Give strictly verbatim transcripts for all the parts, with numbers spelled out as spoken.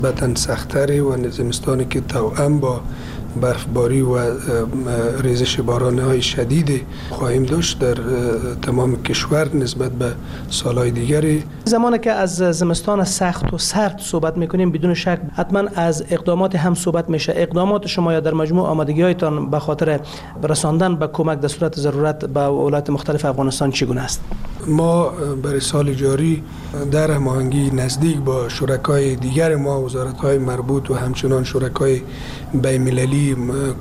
بطن سختری و زمستانی که توأم با برفباری و ریزش باران‌های شدید خواهیم داشت در تمام کشور نسبت به سالهای دیگری. زمانی که از زمستان سخت و سرد صحبت میکنیم بدون شک حتما از اقدامات هم صحبت میشه. اقدامات شما یا در مجموع آمادگی‌هایتان به خاطر رساندن به کمک در صورت ضرورت به ولایات مختلف افغانستان چگونه است؟ ما برای سال جاری در هماهنگی نزدیک با شرکای دیگر ما، وزارت‌های مربوط و همچنان شرکای بین‌المللی،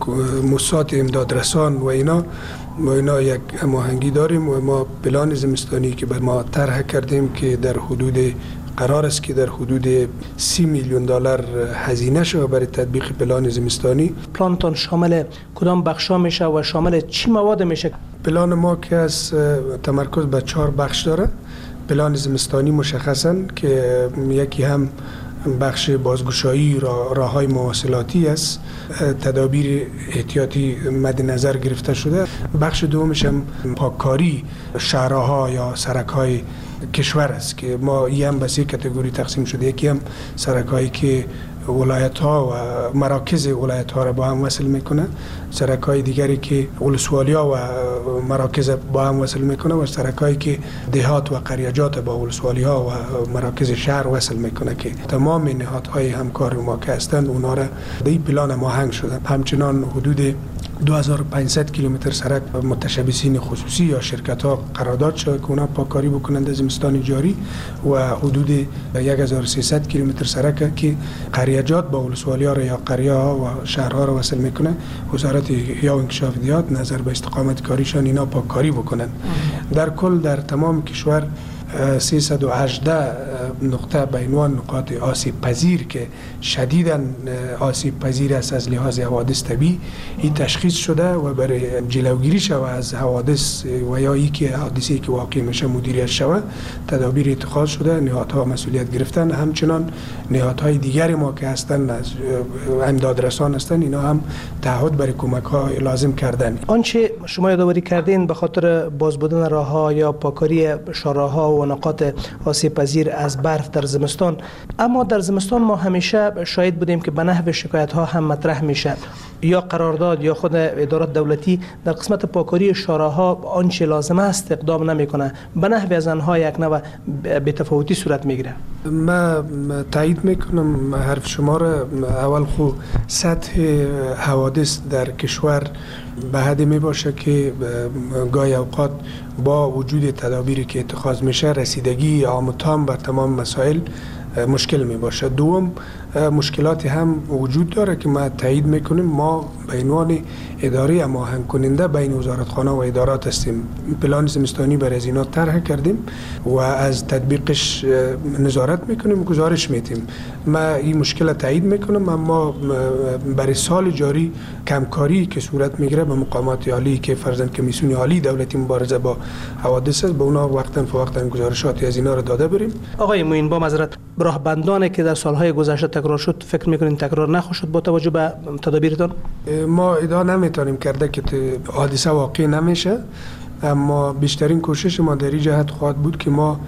موسسات امدادرسان و اینا و اینا یک هماهنگی داریم و ما پلان زمستانی که بر ما طرح کردیم که در حدود قرار است که در حدود سی میلیون دلار هزینه شود برای تطبیق پلان زمستانی. پلانتان شامل کدام بخشا میشه و شامل چی مواد میشه؟ پلان ما که از تمرکز به چهار بخش داره. پلان زمستانی مشخصاً که یکی هم بخش بازگشایی راه راه‌های مواصلاتی است، تدابیر احتیاطی مد نظر گرفته شده. بخش دومش هم پاککاری شهرها یا سرک‌های کشور است که ما این هم به سه کاتگوری تقسیم شده. یکی هم سرک‌هایی که ولایت‌ها و مراکز ولایت‌ها را با هم وصل میکنه، سرک‌های دیگری که ولسوالی‌ها و مراکز با هم وصل میکنه و سرک‌هایی که دهات و قریجات با ولسوالی‌ها و مراکز شهر وصل میکنه که تمام نهادهای همکار ما که هستند اونا را به این پلان هماهنگ شده. همچنان حدود دو هزار و پانصد کیلومتر سرک متشبثین خصوصی یا شرکت‌ها قرارداد شده که اونا پاککاری بکنند زمستان جاری و حدود یک هزار و سیصد کیلومتر سرک که قریجات با ولسوالی‌ها را یا قریه‌ها و شهرها را وصل میکنه. وزارت یا انکشاف دیات نظر به استقامت کاریشان اینا پاککاری بکنند. در کل در تمام کشور سیصد و هجده نقطه به عنوان نقاط آسیب پذیر که شدیداً آسیب پذیر است از لحاظ حوادث طبیعی این تشخیص شده و برای جلوگیری شود از حوادث و یا ای که حادثه‌ای که واقع میشه مدیریت شود تدابیر اتخاذ شده. نهادها مسئولیت گرفتن. همچنان نهادهای دیگر ما که هستند از امدادرسان هستند اینا هم تعهد برای کمک ها لازم کردن. آنچه شما یادآوری کردین به خاطر باز بودن راه‌ها یا پاککاری شاهراه‌ها و نقاط آسیب پذیر از برف در زمستان، اما در زمستان ما همیشه شاهد بودیم که به نحو شکایت ها هم مطرح میشه یا قرارداد یا خود ادارات دولتی در قسمت پاککاری شاهراه‌ها آنچه لازم است اقدام نمیکنه، به نحو از آنها یک نوع بی‌تفاوتی صورت میگیره. من تایید میکنم حرف شما را. اول خو سطح حوادث در کشور به حدی می باشه که گاهی اوقات با وجود تدابیری که اتخاذ میشه رسیدگی عام و تام بر تمام مسائل مشکل می باشه. دوم مشکلاتی هم وجود داره که ما تایید میکنیم. ما به عنوان اداره هماهنگ کننده بین وزارتخانه و ادارات هستیم. پلان زمستانی برای از اینا طرح کردیم و از تطبیقش نظارت میکنیم، گزارش میدیم. ما این مشکل تایید میکنم، اما برای سال جاری کمکاری که صورت میگیره به مقامات عالی که فرضاً کمیسیون عالی دولتی مبارزه با حوادث است، به اونا وقتاً فوقتاً گزارشاتی از اینا رو داده بریم. آقای معین، با معذرت، راهبندانی که در سالهای گذشته تکرار شد فکر میکنین تکرار نخواهد شد با توجه به تدابیرتان؟ ما ادعا نمیتونیم کرده که حادثه واقع نمیشه، اما بیشترین کوشش ما در این جهت خواهد بود که ما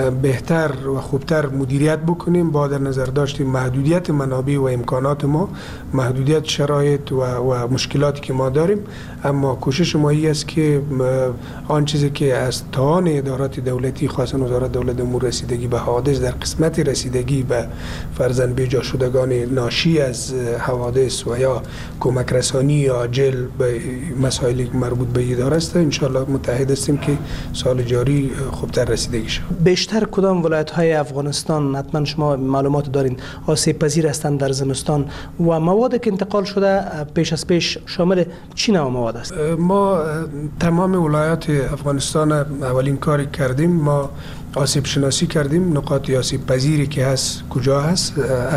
بهتر و خوبتر مدیریت بکنیم با در نظر داشتیم محدودیت منابع و امکانات ما، محدودیت شرایط و, و مشکلاتی که ما داریم. اما کوشش ما این است که آن چیزی که از توان ادارات دولتی خاصا وزارت دولت امور رسیدگی به حوادث در قسمت رسیدگی به فرضاً بیجا شدگان ناشی از حوادث و یا کمک رسانی عاجل به مسائلی مربوط به اداره است، ان شاء الله متحد هستیم که سال جاری خوبتر رسیدگی شود. بیشتر کدام ولایت‌های افغانستان حتما شما معلومات دارین آسیب پذیر هستند در زمستان و مواد که انتقال شده پیش از پیش شامل چی نوع مواد است؟ ما تمام ولایات افغانستان اولین کاری کردیم، ما آسیب شناسی کردیم، نقاط آسیب پذیری که هست کجا هست،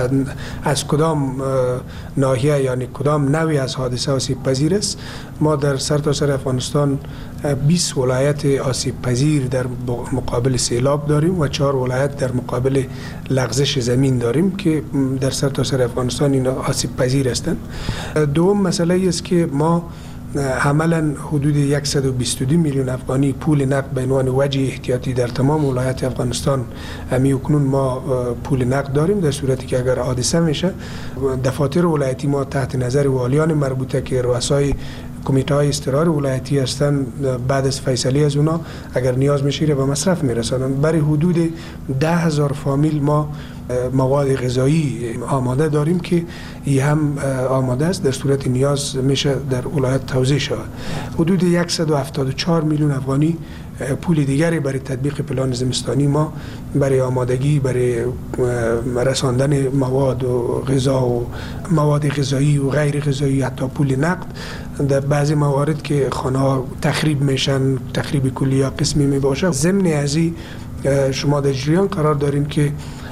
از کدام ناحیه یعنی کدام نوعی از حادثه آسیب پذیر است. ما در سرتاسر افغانستان بیست ولایت آسیب پذیر در مقابل سیلاب داریم و چهار ولایت در مقابل لغزش زمین داریم که در سرتاسر افغانستان اینا آسیب پذیر هستند. دوم مسئله است که ما عملا حدود صد و بیست و دو میلیون افغانی پول نقد به عنوان وجه احتیاطی در تمام ولایت افغانستان همی اکنون ما پول نقد داریم، در صورتی که اگر حادثه میشه دفاتر ولایتی ما تحت نظر والیان مربوطه که رؤسای کمیته های اضطرار ولایتی هستند، بعد از فیصله از اونا اگر نیاز میشه به مصرف میرسانند. برای حدود ده هزار فامیل ما مواد غذایی آماده داریم که این هم آماده است، در صورت نیاز میشه در ولایت توزیع شود. حدود صد و هفتاد و چهار میلیون افغانی پول دیگری برای تطبیق پلان زمستانی ما برای آمادگی برای رساندن مواد و غذا و مواد غذایی و غیر غذایی، حتی پول نقد در بعضی موارد که خانه ها تخریب میشن، تخریب کلی یا قسمی می باشه. ضمن از این شما در جریان قرار دارین که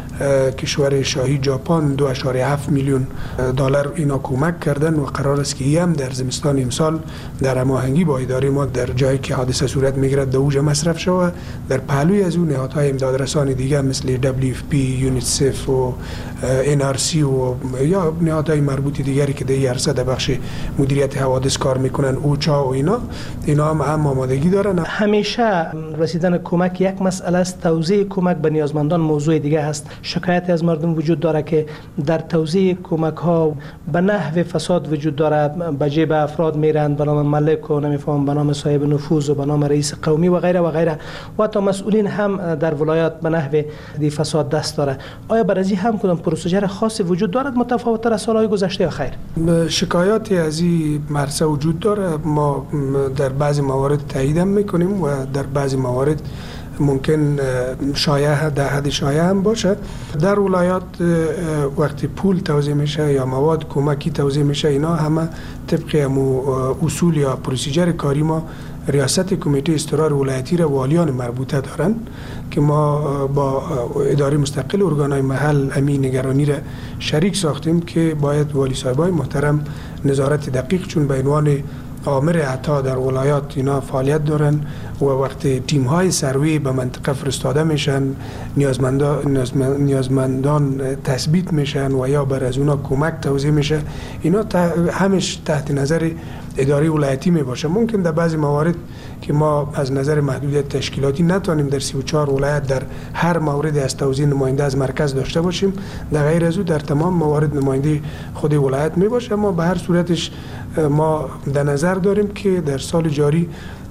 کشور شاهی ژاپن دو و هفت میلیون دلار اینا کمک کردن و قرار است که هم در زمستان امسال در هماهنگی با اداره ما در جایی که حادثه صورت میگیرد در اوج مصرف شود. در پهلوی از اون نهادهای امدادرسانی دیگه مثل دبلیو اف پی، یونیسف و ان آر سی و یا نهادهای مربوط دیگری که در این عرصه در بخش مدیریت حوادث کار میکنن، اوچا و اینا اینا هم هم آمادگی دارن. همیشه رسیدن کمک یک مسئله است، توزیع کمک به نیازمندان موضوع دیگه هست. شکایت از مردم وجود داره که در توزیع کمک ها به نحو فساد وجود داره، به جیب افراد میرند به نام ملک و نمیفهم به نام صاحب نفوذ و به نام رئیس قومی و غیره و غیره و حتی مسئولین هم در ولایات به نحو دی فساد دست داره. آیا برای هم کدام پروسیجر خاصی وجود دارد متفاوت تر از سالهای گذشته یا خیر؟ شکایاتی از این مرسه وجود داره، ما در بعضی موارد تایید هم میکنیم و در بعضی موارد ممکن شایعه در حد شایعه هم باشه. در ولایات وقتی پول توزیع میشه یا مواد کمکی توزیع میشه اینا همه طبق اصول یا پروسیجر کاری ما ریاست کمیته اضطرار ولایتی را والیان مربوطه دارن که ما با اداره مستقل ارگانهای محل امین نگرانی را شریک ساختیم که باید والی صاحبای محترم نظارت دقیق چون به عنوان آمر عطا در ولایات اینا فعالیت دارن و وقتی تیم های سروی به منطقه فرستاده میشن نیازمندان نیازمندان تثبیت میشن و یا بر از اونا کمک توزیع میشه، اینا همش تحت نظر اداره ولایتی می باشه. ممکن در بعضی موارد که ما از نظر محدودیت تشکیلاتی نتونیم در سی و چهار ولایت در هر مورد از توزیع نماینده از مرکز داشته باشیم، در غیر از او در تمام موارد نماینده خود ولایت می باشه. ما به هر صورتش ما در نظر داریم که در سال جاری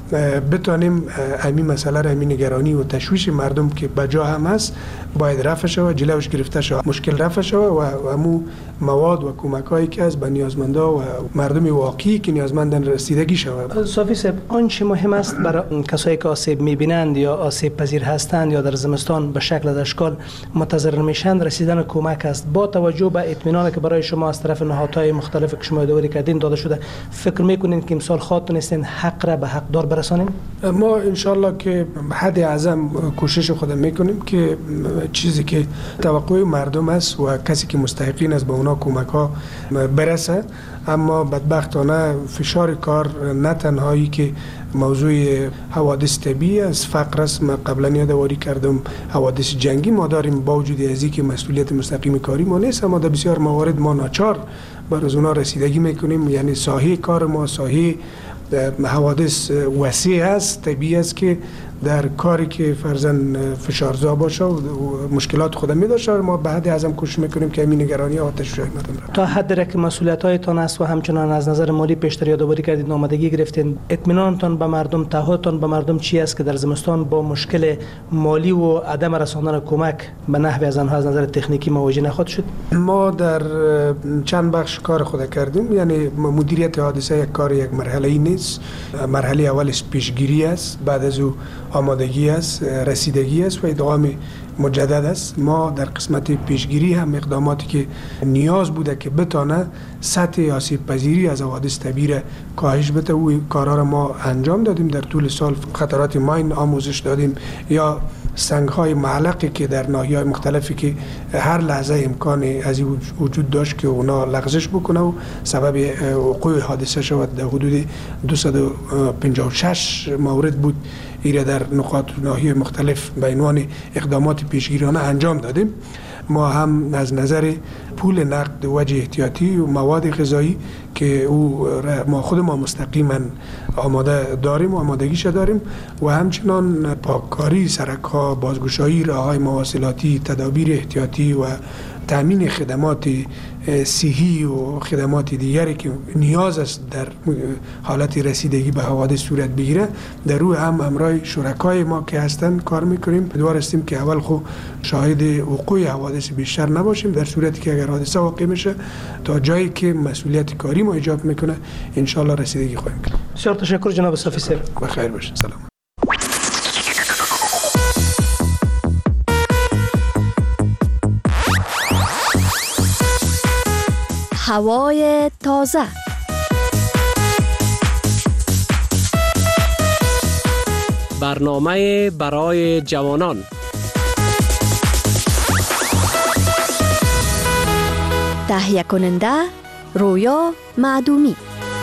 بتانیم همین مسئله را، همین نگرانی و تشویش مردم که بجا هم هست باید رفع شود، جلوش گرفته شود، مشکل رفع شود و همو مواد و کمک هایی که از به نیازمندا و مردم واقعی که نیازمندن رسیدگی شود. صافی صاحب، آنچه مهم است برای کسایی که آسیب میبینند یا آسیب پذیر هستند یا در زمستان به شکل اشکال متضرر میشند رسیدن کمک است. با توجه به اطمینانی که برای شما از طرف نهادهای مختلف که شما اداره کردین داده شده، فکر میکنین که امسال خودتون هستین حق را به حقدار برسانیم؟ ما انشالله که حد اعظم کوشش خودم میکنیم که چیزی که توقع مردم است و کسی که مستحقین است به اونا کمک ها برسه. اما بدبختانه فشار کار نه تنهایی که موضوع حوادث طبیعی است، فقر است. من قبلا یادآوری کردم حوادث جنگی ما داریم، با وجود از اینکه مسئولیت مستقیم کاری ما نیست، اما در بسیار موارد ما ناچار بر از اونا رسیدگی میکنیم. یعنی ساحه کار ما ساحه حوادث وسیع است، طبیعی است که در کاری که فرزن فشارزا باشه و مشکلات خودم می داشته ما به حد اعظم کوشش میکنیم که همین نگرانی ها تشویق مردم را تا حد را که مسئولیت هایتان است و همچنان از نظر مالی پیشتر یادآوری کردید آمادگی گرفتین، اطمینانتان به مردم، تعهدتان به مردم چی است که در زمستان با مشکل مالی و عدم رساندن کمک به نحوی از آنها از نظر تکنیکی مواجه نخواهد شد؟ ما در چند بخش کار خود کردیم. یعنی مدیریت حادثه یک کار یک مرحله ای نیست. مرحله اولش پیشگیری است، بعد از او آمادگی است، رسیدگی است و ادغام مجدد است. ما در قسمت پیشگیری هم اقداماتی که نیاز بوده که بتانه سطح آسیب پذیری از حوادث طبیعی را کاهش بده و کارا را ما انجام دادیم. در طول سال خطرات ماین آموزش دادیم یا سنگ های معلقی که در ناحیه‌های مختلفی که هر لحظه امکان از این وجود داشت که اونا لغزش بکنه و سبب وقوع حادثه شود. در حدود دویست و پنجاه و شش مورد بود ایره در نقاط ناحیه مختلف به عنوان اقدامات پیشگیرانه انجام دادیم ما هم از نظر پول نقد وجه احتیاطی و مواد غذایی که او ما خود ما مستقیما آماده داریم و آمادگیش داریم و همچنان پاککاری سرک‌ها، بازگشایی راه‌های مواصلاتی، تدابیر احتیاطی و تامین خدمات صحی و خدمات دیگری که نیاز است در حالت رسیدگی به حوادث صورت بگیره، در روی هم امرای شرکای ما که هستن کار میکنیم. امیدوار هستیم که اول خو شاهد وقوع حوادث بیشتر نباشیم، در صورتی که اگر حادثه واقع میشه تا جایی که مسئولیت کاری ما ایجاب میکنه ان شاء الله رسیدگی خواهیم کرد. بسیار تشکر جناب صافی صاحب. بخیر باشید. سلام. هوای تازه. برنامه برای جوانان. تهیه کننده رویا معدومی.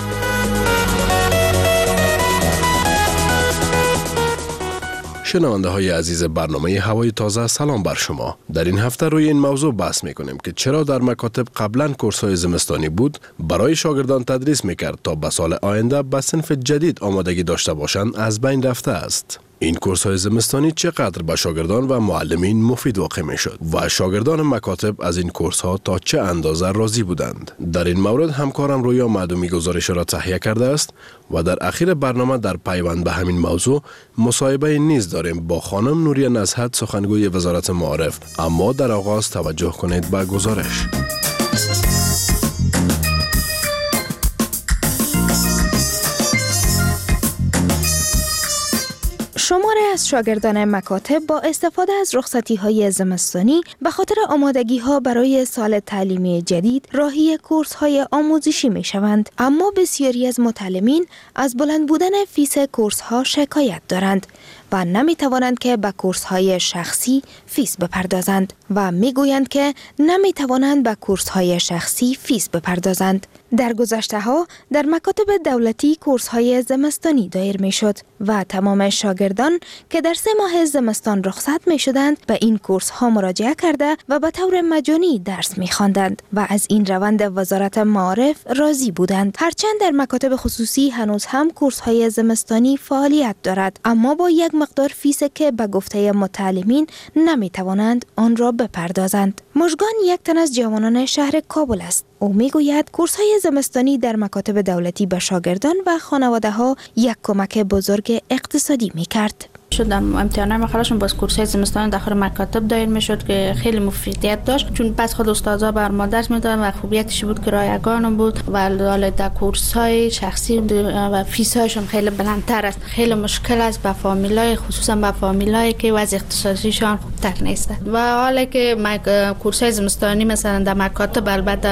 شنونده های عزیز برنامه هوای تازه، سلام بر شما. در این هفته روی این موضوع بحث میکنیم که چرا در مکاتب قبلا کورس های زمستانی بود برای شاگردان تدریس میکرد تا به سال آینده به صنف جدید آمادگی داشته باشند از بین رفته است. این کورس های زمستانی چقدر به شاگردان و معلمین مفید واقع می شد و شاگردان مکاتب از این کورس ها تا چه اندازه راضی بودند؟ در این مورد همکارم رویا معدومی گزارش را تهیه کرده است و در اخیر برنامه در پیوند به همین موضوع مصاحبه نیز داریم با خانم نوریه نزهت، سخنگوی وزارت معارف. اما در آغاز توجه کنید به گزارش. شماری از شاگردان مکاتب با استفاده از رخصتی‌های زمستانی به خاطر آمادگی‌ها برای سال تعلیمی جدید راهی کورس‌های آموزشی می‌شوند، اما بسیاری از متعلمین از بلند بودن فیس کورس‌ها شکایت دارند و نمی‌توانند که به کورس‌های شخصی فیس بپردازند و می‌گویند که نمی‌توانند به کورس‌های شخصی فیس بپردازند. در گذشته‌ها در مکاتب دولتی کورس‌های زمستانی دایر می‌شد و تمام شاگردان که در سه ماه زمستان رخصت می‌شدند به این کورس‌ها مراجعه کرده و به طور مجانی درس می‌خواندند و از این روند وزارت معارف راضی بودند. هرچند در مکاتب خصوصی هنوز هم کورس‌های زمستانی فعالیت دارد، اما با یک مقدار فیس که به گفته متعلمین نمی‌توانند آن را بپردازند. مژگان یک تن از جوانان شهر کابل است. او میگوید کورس‌های زمستانی در مکاتب دولتی به شاگردان و خانواده‌ها یک کمک بزرگ اقتصادی می‌کرد. شد در امتحانات مخالشون باز کورس‌های زمستانی داخل مکاتب دایر میشد که خیلی مفیدیت داشت، چون پس خود استادا بر ما درس میدادن و خوبیتش بود که رایگان بود و حالا در کورس‌های شخصی و فیس‌هاشون خیلی بلندتر است. خیلی مشکل است با فامیلای، خصوصا با فامیلایی که وضع اقتصادیشان خوبتر نیست. و حالا که کورس‌های زمستانی مثلا در مکاتب البته